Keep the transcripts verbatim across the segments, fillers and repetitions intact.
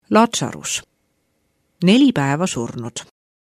Lazarus, neli päeva surnud.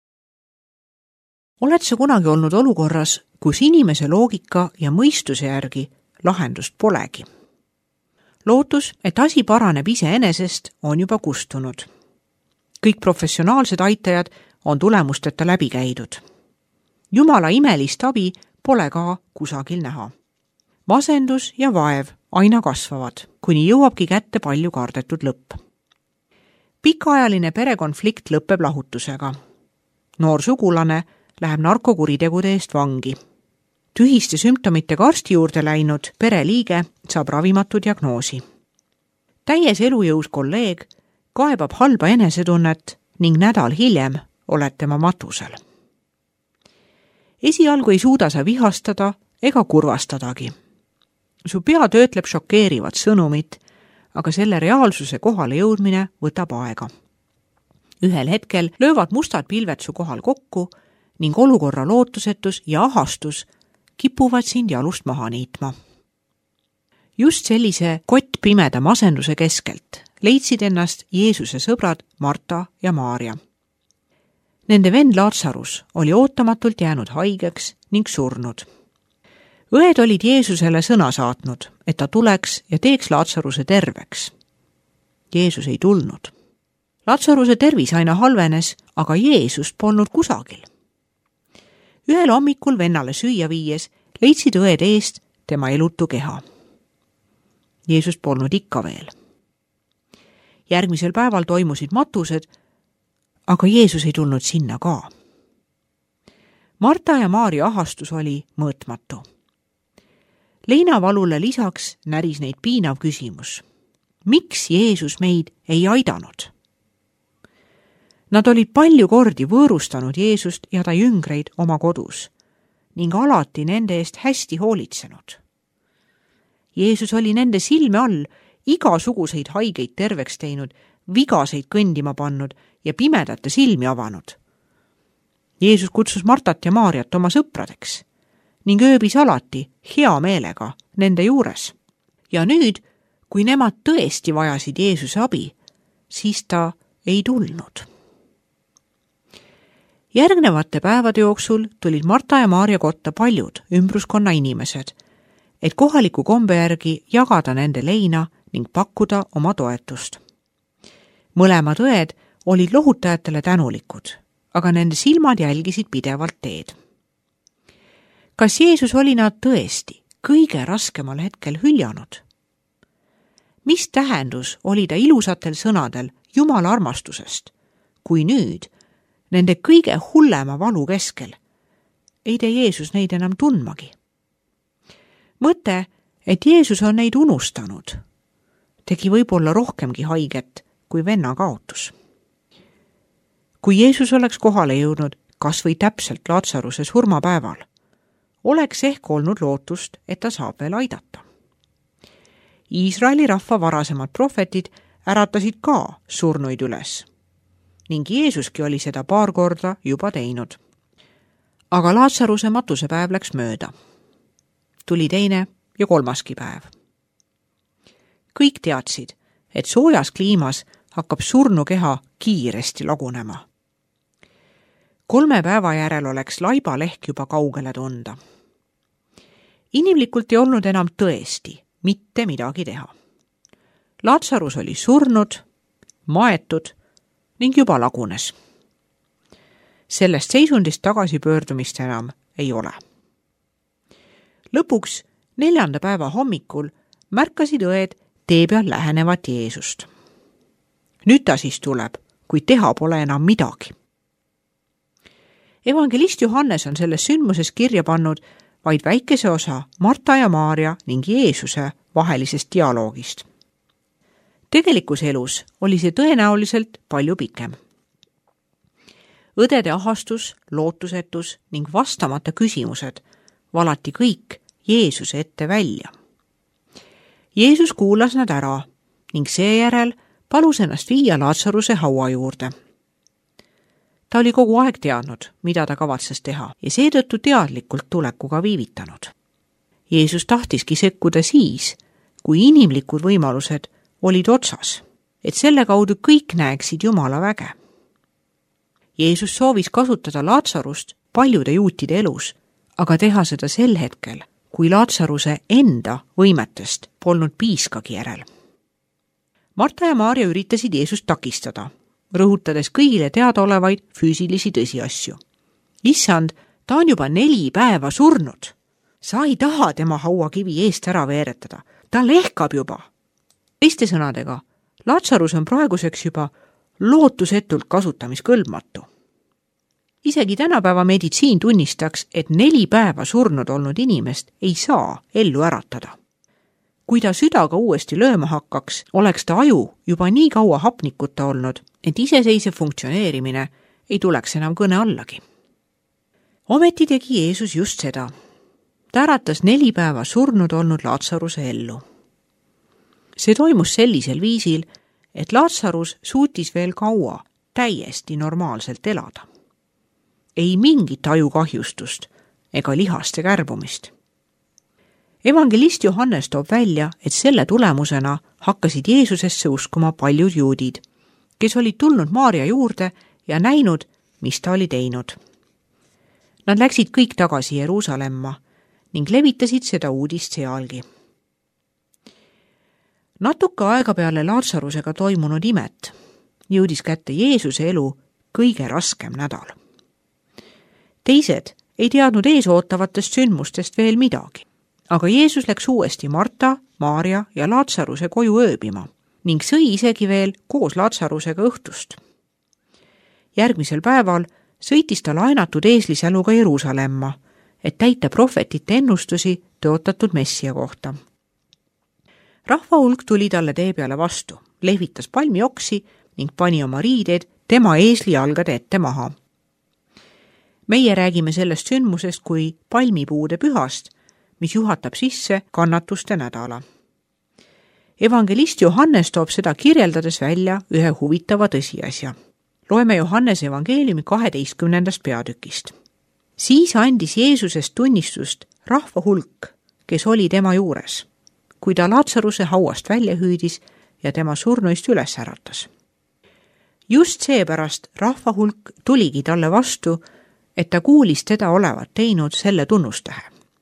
Oled sa kunagi olnud olukorras, kus inimese loogika ja mõistuse järgi lahendust polegi? Lootus, et asi paraneb iseenesest, on juba kustunud. Kõik professionaalsed aitajad on tulemusteta läbi käidud. Jumala imelist abi pole ka kusagil näha. Masendus ja vaev aina kasvavad, kuni jõuabki kätte palju kardetud lõpp. Pikaajaline perekonflikt lõpeb lahutusega. Noor sugulane läheb narkokuritegude eest vangi. Tühiste sümptomitega arsti juurde läinud pereliige saab ravimatu diagnoosi. Täies elujõus kolleeg kaebab halba enesetunnet ning nädal hiljem oled tema matusel. Esialgu ei suuda sa vihastada ega kurvastadagi. Su pea töötleb šokeerivat sõnumit, aga selle reaalsuse kohale jõudmine võtab aega. Ühel hetkel löövad mustad pilved su kohal kokku ning olukorra lootusetus ja ahastus kipuvad sind jalust maha niitma. Just sellise kottpimeda masenduse keskelt leidsid ennast Jeesuse sõbrad Marta ja Maarja. Nende vend Lazarus oli ootamatult jäänud haigeks ning surnud. Õed olid Jeesusele sõna saatnud, et ta tuleks ja teeks Lazaruse terveks. Jeesus ei tulnud. Lazaruse tervis aina halvenes, aga Jeesust polnud kusagil. Ühel hommikul vennale süüa viies leidsid õed eest tema elutu keha. Jeesus polnud ikka veel. Järgmisel päeval toimusid matused, aga Jeesus ei tulnud sinna ka. Marta ja Maarja ahastus oli mõõtmatu. Leinavalule lisaks näris neid piinav küsimus. Miks Jeesus meid ei aidanud? Nad olid palju kordi võõrustanud Jeesust ja ta jüngreid oma kodus ning alati nende eest hästi hoolitsenud. Jeesus oli nende silme all igasuguseid haigeid terveks teinud, vigaseid kõndima pannud ja pimedate silmi avanud. Jeesus kutsus Martat ja Maarjat oma sõpradeks ning ööbis alati hea meelega nende juures. Ja nüüd, kui nemad tõesti vajasid Jeesuse abi, siis ta ei tulnud. Järgnevate päevade jooksul tulid Marta ja Maarja kotta paljud ümbruskonna inimesed, et kohaliku kombe järgi jagada nende leina ning pakkuda oma toetust. Mõlemad õed olid lohutajatele tänulikud, aga nende silmad jälgisid pidevalt teed. Kas Jeesus oli nad tõesti kõige raskemal hetkel hüljanud? Mis tähendus oli ta ilusatel sõnadel Jumala armastusest, kui nüüd, nende kõige hullema valu keskel, ei tee Jeesus neid enam tundmagi? Mõte, et Jeesus on neid unustanud, tegi võib-olla rohkemgi haiget kui venna kaotus. Kui Jeesus oleks kohale jõudnud kas või täpselt Lazaruse surmapäeval, oleks ehk olnud lootust, et ta saab veel aidata. Iisraeli rahva varasemad prohvetid äratasid ka surnuid üles ning Jeesuski oli seda paar korda juba teinud. Aga Lazaruse matusepäev läks mööda. Tuli teine ja kolmaski päev. Kõik teadsid, et soojas kliimas hakkab surnu keha kiiresti lagunema. Kolme päeva järel oleks laibalehk juba kaugele tunda. Inimlikult ei olnud enam tõesti mitte midagi teha. Lazarus oli surnud, maetud ning juba lagunes. Sellest seisundist tagasipöördumist enam ei ole. Lõpuks neljanda päeva hommikul märkasid õed tee peal lähenevat Jeesust. Nüüd ta siis tuleb, kui teha pole enam midagi. Evangelist Johannes on selles sündmuses kirja pannud vaid väikese osa Marta ja Maarja ning Jeesuse vahelisest dialoogist. Tegelikus elus oli see tõenäoliselt palju pikem. Õdede ahastus, lootusetus ning vastamata küsimused valati kõik Jeesuse ette välja. Jeesus kuulas nad ära ning seejärel palus ennast viia Lazaruse haua juurde. Ta oli kogu aeg teadnud, mida ta kavatses teha ja seetõttu teadlikult tulekuga viivitanud. Jeesus tahtiski sekkuda siis, kui inimlikud võimalused olid otsas et selle kaudu kõik näeksid Jumala väge. Jeesus soovis kasutada Laatsarust paljude juutide elus, aga teha seda sel hetkel, kui Laatsaruse enda võimetest polnud piiskagi järel. Marta ja Maarja üritasid Jeesust takistada, rõhutades kõigile teadaolevaid füüsilisi tõsiasju. Issand, ta on juba neli päeva surnud. Sa ei taha tema hauakivi eest ära veeretada. Ta lehkab juba. Teiste sõnadega, Laatsarus on praeguseks juba lootusetult kasutamiskõlbmatu. Isegi tänapäeva meditsiin tunnistaks, et neli päeva surnud olnud inimest ei saa ellu äratada. Kui ta südaga uuesti lööma hakkaks, oleks ta aju juba nii kaua hapnikuta olnud, et iseseisev funktsioneerimine ei tuleks enam kõne allagi. Ometi tegi Jeesus just seda. Ta äratas neli päeva surnud olnud Laatsaruse ellu. See toimus sellisel viisil, et Laatsarus suutis veel kaua täiesti normaalselt elada. Ei mingit ajukahjustust ega lihaste kärbumist. Evangelist Johannes toob välja, et selle tulemusena hakkasid Jeesusesse uskuma paljud juudid, kes olid tulnud Maarja juurde ja näinud, mis ta oli teinud. Nad läksid kõik tagasi Jeruusalemma ning levitasid seda uudist sealgi. Natuke aega peale Laatsarusega toimunud imet jõudis kätte Jeesuse elu kõige raskem nädal. Teised ei teadnud eesootavatest sündmustest veel midagi, aga Jeesus läks uuesti Marta, Maarja ja Laatsaruse koju ööbima ning sõi isegi veel koos Laatsarusega õhtust. Järgmisel päeval sõitis ta laenatud eeslisäluga Jeruusalemma, et täita prohvetite ennustusi tõotatud messia kohta. Rahva hulk tuli talle tee peale vastu, lehvitas palmioksi ning pani oma riided tema eesli jalgade ette maha. Meie räägime sellest sündmusest kui palmipuude pühast, mis juhatab sisse kannatuste nädala. Evangelist Johannes toob seda kirjeldades välja ühe huvitava tõsiasja. Loeme Johannese evangeeliumi kaheteistkümnendast peatükist. Siis andis Jeesusest tunnistust rahva hulk, kes oli tema juures, kui ta Laatsaruse hauast välja hüüdis ja tema surnuist üles äratas. Just seepärast rahva hulk tuligi talle vastu, et ta kuulis teda olevat teinud selle tunnustähe.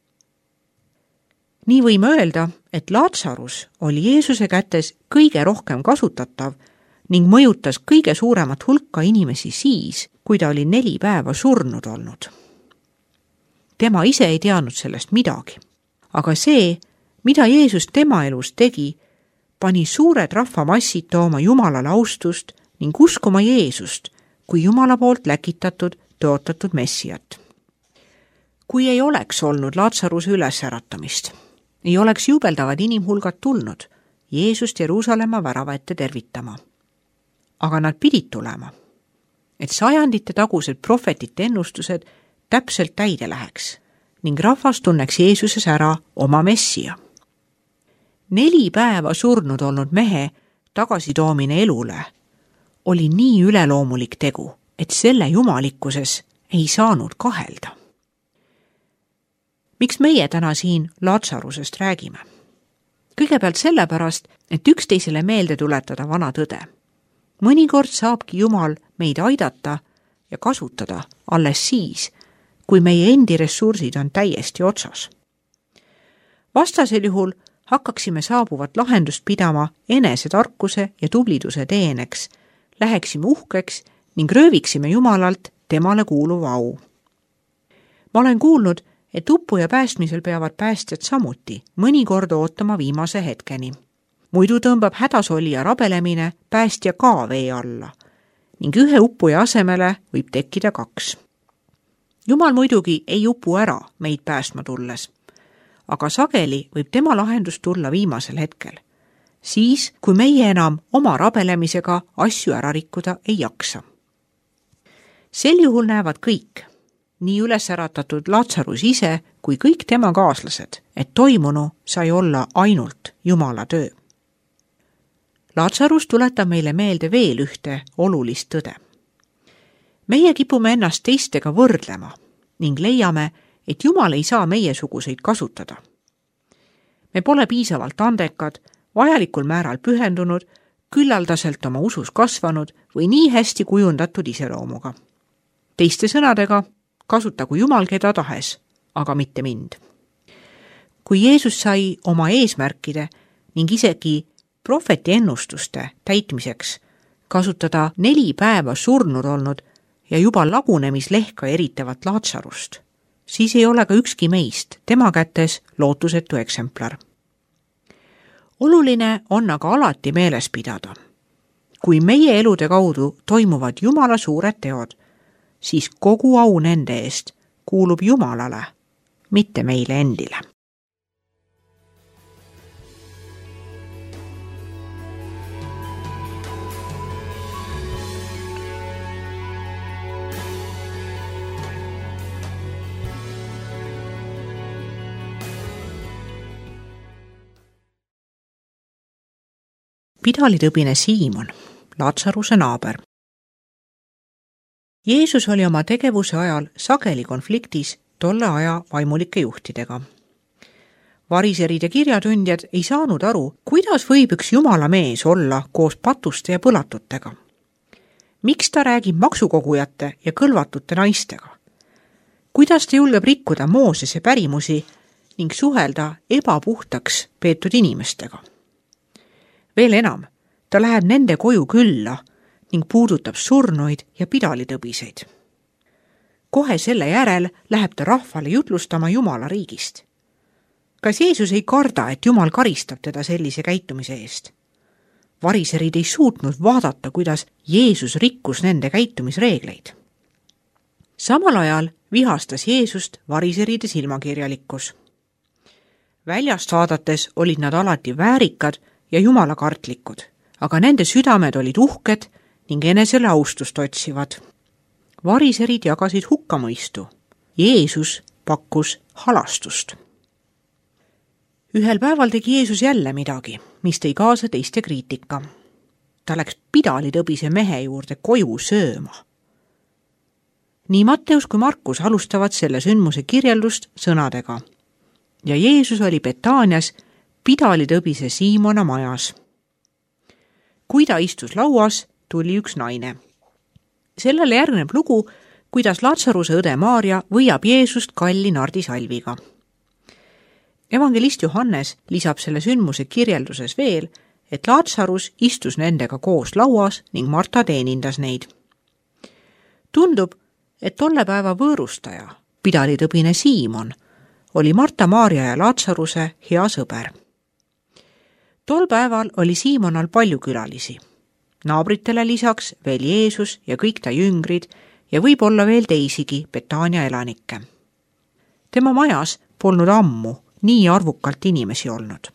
Nii võime öelda, et Laatsarus oli Jeesuse kätes kõige rohkem kasutatav ning mõjutas kõige suuremat hulka inimesi siis, kui ta oli neli päeva surnud olnud. Tema ise ei teadnud sellest midagi, aga see, mida Jeesus tema elus tegi, pani suured rahvamassid tooma Jumalale austust ning uskuma Jeesust kui Jumala poolt läkitatud tõotatud messiat. Kui ei oleks olnud Laatsaruse ülesäratamist, ei oleks jubeldavad inimhulgad tulnud Jeesust Jeruusalemma värava ette tervitama. Aga nad pidid tulema, et sajandite tagused prohvetite ennustused täpselt täide läheks ning rahvas tunneks Jeesuses ära oma messia. Neli päeva surnud olnud mehe tagasitoomine elule oli nii üleloomulik tegu, et selle jumalikkuses ei saanud kahelda. Miks meie täna siin Laatsarusest räägime? Kõigepealt sellepärast, et üksteisele meelde tuletada vana tõde. Mõnikord saabki Jumal meid aidata ja kasutada alles siis, kui meie endi ressursid on täiesti otsas. Vastasel juhul hakkaksime saabuvat lahendust pidama enese tarkuse ja tubliduse teeneks, läheksime uhkeks ning rööviksime Jumalalt temale kuuluva au. Ma olen kuulnud, et uppuja päästmisel peavad päästjad samuti mõnikord ootama viimase hetkeni. Muidu tõmbab hädasolija rabelemine päästja ka vee alla ning ühe uppuja asemele võib tekkida kaks. Jumal muidugi ei upu ära meid päästma tulles, aga sageli võib tema lahendus tulla viimasel hetkel, siis kui meie enam oma rabelemisega asju ära rikkuda ei jaksa. Sel juhul näevad kõik, nii üles äratatud Laatsarus ise kui kõik tema kaaslased, et toimunu sai olla ainult Jumala töö. Laatsarus tuletab meile meelde veel ühte olulist tõde. Meie kipume ennast teistega võrdlema ning leiame, et Jumal ei saa meiesuguseid kasutada. Me pole piisavalt andekad, vajalikul määral pühendunud, küllaldaselt oma usus kasvanud või nii hästi kujundatud iseloomuga. Teiste sõnadega, kasutagu Jumal keda tahes, aga mitte mind. Kui Jeesus sai oma eesmärkide ning isegi prohveti ennustuste täitmiseks kasutada neli päeva surnud olnud ja juba lagunemislehka eritavat Laatsarust, siis ei ole ka ükski meist tema kätes lootusetu eksemplar. Oluline on aga alati meeles pidada. Kui meie elude kaudu toimuvad Jumala suured teod, siis kogu au nende eest kuulub Jumalale, mitte meile endile. Pidalitõbine Siimon, Laatsaruse naaber. Jeesus oli oma tegevuse ajal sageli konfliktis tolle aja vaimulike juhtidega. Variserid ja kirjatundjad ei saanud aru, kuidas võib üks Jumala mees olla koos patuste ja põlatutega. Miks ta räägib maksukogujate ja kõlvatute naistega? Kuidas ta julgeb rikkuda Moosese pärimusi ning suhelda ebapuhtaks peetud inimestega? Veel enam, ta läheb nende koju külla ning puudutab surnuid ja pidalitõbiseid. Kohe selle järel läheb ta rahvale jutlustama Jumala riigist. Kas Jeesus ei karda, et Jumal karistab teda sellise käitumise eest? Variserid ei suutnud vaadata, kuidas Jeesus rikkus nende käitumisreegleid. Samal ajal vihastas Jeesust variseride silmakirjalikkus. Väljast vaadates olid nad alati väärikad ja jumalakartlikud, aga nende südamed olid uhked ning enesele austust otsivad. Variserid jagasid hukkamõistu. Jeesus pakkus halastust. Ühel päeval tegi Jeesus jälle midagi, mis tõi kaasa teiste kriitika. Ta läks pidalitõbise mehe juurde koju sööma. Nii Matteus kui Markus alustavad selle sündmuse kirjeldust sõnadega. Ja Jeesus oli Betaanias pidalitõbise Siimona majas. Kui ta istus lauas, tuli üks naine. Sellele järgneb lugu, kuidas Laatsaruse õde Maaria võiab Jeesust kalli nardisalviga. Evangelist Johannes lisab selle sündmuse kirjelduses veel, et Laatsarus istus nendega koos lauas ning Marta teenindas neid. Tundub, et tolle päeva võõrustaja, pidalitõbine Siimon, oli Marta, Maaria ja Laatsaruse hea sõber. Tol päeval oli Siimonal palju külalisi. Naabritele lisaks veel Jeesus ja kõik ta jüngrid ja võib-olla veel teisigi Betaania elanikke. Tema majas polnud ammu nii arvukalt inimesi olnud.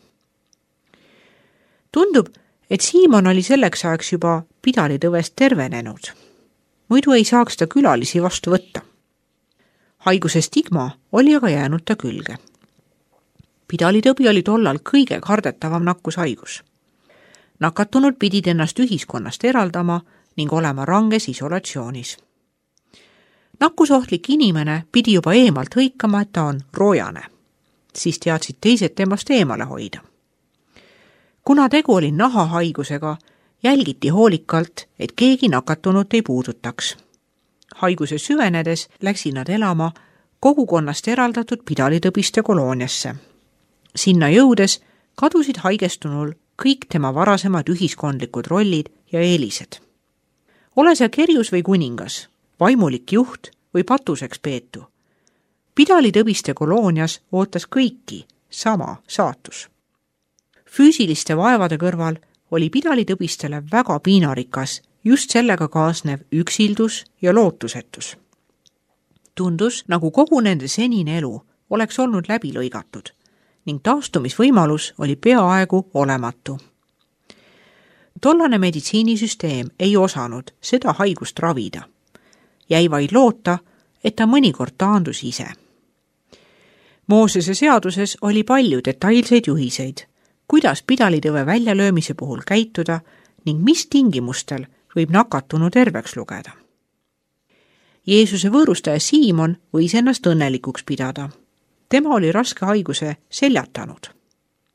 Tundub, et Siimon oli selleks ajaks juba pidalitõvest tervenenud. Muidu ei saaks ta külalisi vastu võtta. Haiguse stigma oli aga jäänud ta külge. Pidalitõbi oli tollal kõige kardetavam nakkushaigus. Nakatunud pidid ennast ühiskonnast eraldama ning olema ranges isolatsioonis. Nakkusohtlik inimene pidi juba eemalt hõikama, et ta on roojane. Siis teadsid teised temast eemale hoida. Kuna tegu oli nahahaigusega, jälgiti hoolikalt, et keegi nakatunut ei puudutaks. Haiguse süvenedes läksid nad elama kogukonnast eraldatud pidalitõbiste kolooniasse. Sinna jõudes kadusid haigestunul kõik tema varasemad ühiskondlikud rollid ja eelised. Ole see kerjus või kuningas, vaimulik juht või patuseks peetu. Pidalitõbiste koloonias ootas kõiki sama saatus. Füüsiliste vaevade kõrval oli pidalitõbistele väga piinarikas just sellega kaasnev üksildus ja lootusetus. Tundus, nagu kogu nende senine elu oleks olnud läbi lõigatud ning taastumisvõimalus oli peaaegu olematu. Tollane meditsiinisüsteem ei osanud seda haigust ravida. Jäi vaid loota, et ta mõnikord taandus ise. Moosese seaduses oli palju detailseid juhiseid, kuidas pidalitõve väljalöömise puhul käituda ning mis tingimustel võib nakatunu terveks lugeda. Jeesuse võõrustaja Siimon võis ennast õnnelikuks pidada. Tema oli raske haiguse seljatanud.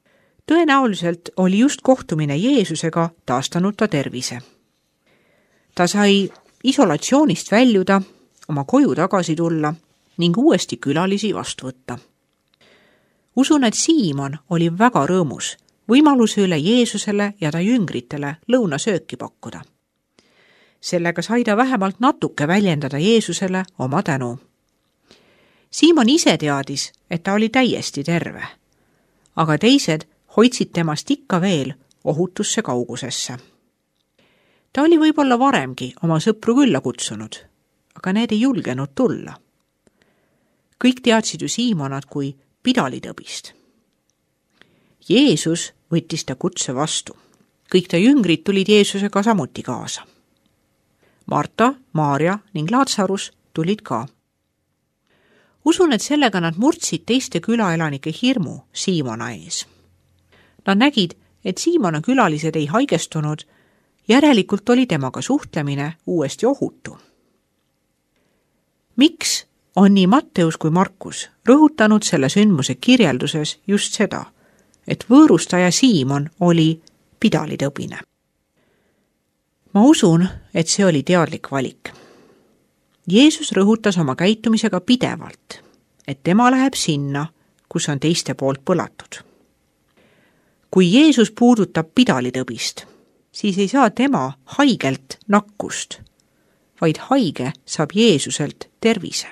Tõenäoliselt oli just kohtumine Jeesusega taastanud ta tervise. Ta sai isolatsioonist väljuda, oma koju tagasi tulla ning uuesti külalisi vastu võtta. Usun, et Siimon oli väga rõõmus võimaluse üle Jeesusele ja ta jüngritele lõunasööki pakkuda. Sellega sai ta vähemalt natuke väljendada Jeesusele oma tänu. Siimon ise teadis, et ta oli täiesti terve, aga teised hoidsid temast ikka veel ohutusse kaugusesse. Ta oli võib-olla varemgi oma sõpru külla kutsunud, aga need ei julgenud tulla. Kõik teadsid ju Siimonat kui pidalitõbist. Jeesus võttis ta kutse vastu. Kõik ta jüngrid tulid Jeesusega samuti kaasa. Marta, Maarja ning Laatsarus tulid ka. Usun, et sellega nad murdsid teiste külaelanike hirmu Siimona ees. Nad nägid, et Siimona külalised ei haigestunud, järelikult oli temaga suhtlemine uuesti ohutu. Miks on nii Matteus kui Markus rõhutanud selle sündmuse kirjelduses just seda, et võõrustaja Siimon oli pidalitõbine? Ma usun, et see oli teadlik valik. Jeesus rõhutas oma käitumisega pidevalt, et tema läheb sinna, kus on teiste poolt põlatud. Kui Jeesus puudutab pidalitõbist, siis ei saa tema haigelt nakkust, vaid haige saab Jeesuselt tervise.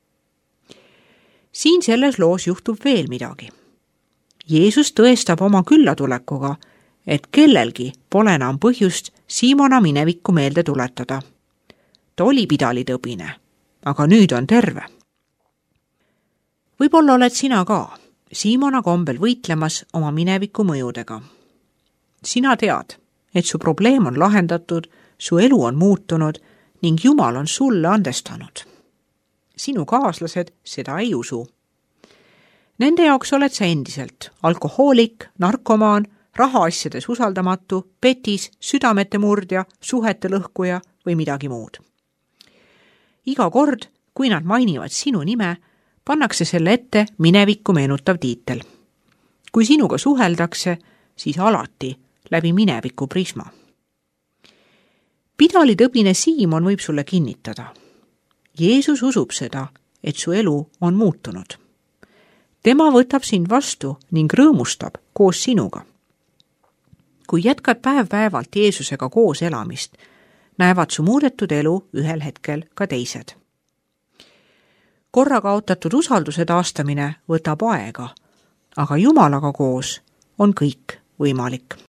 Siin selles loos juhtub veel midagi. Jeesus tõestab oma küllatulekuga, et kellelgi pole enam põhjust Siimona minevikku meelde tuletada. Ta oli pidalitõbine, aga nüüd on terve. Võib-olla oled sina ka Siimona kombel võitlemas oma mineviku mõjudega. Sina tead, et su probleem on lahendatud, su elu on muutunud ning Jumal on sulle andestanud. Sinu kaaslased seda ei usu. Nende jaoks oled sa endiselt alkohoolik, narkomaan, rahaasjades usaldamatu, petis, südamete murdja, suhete lõhkuja või midagi muud. Iga kord, kui nad mainivad sinu nime, pannakse selle ette minevikku meenutav tiitel. Kui sinuga suheldakse, siis alati läbi mineviku prisma. Pidalitõbine Siimon võib sulle kinnitada. Jeesus usub seda, et su elu on muutunud. Tema võtab sind vastu ning rõõmustab koos sinuga. Kui jätkad päev-päevalt Jeesusega koos elamist, näevad su muudetud elu ühel hetkel ka teised. Korra kaotatud usalduse taastamine võtab aega, aga Jumalaga koos on kõik võimalik.